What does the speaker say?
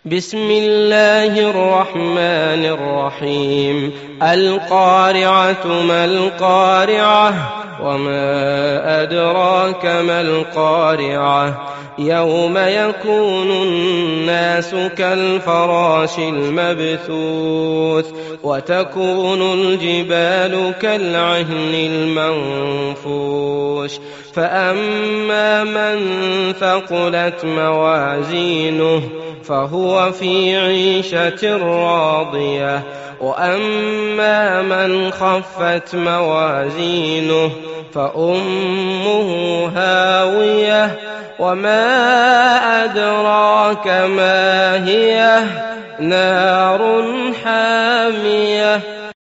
بسم الله الرحمن الرحيم. القارعة ما القارعة وما أدراك ما القارعة يوم يكون الناس كالفراش المبثوث وتكون الجبال كالعهن المنفوش فأما من ثقلت موازينه فهو في عيشة راضية وأما من خفت موازينه فأمه هاوية وما أدراك ما هي نار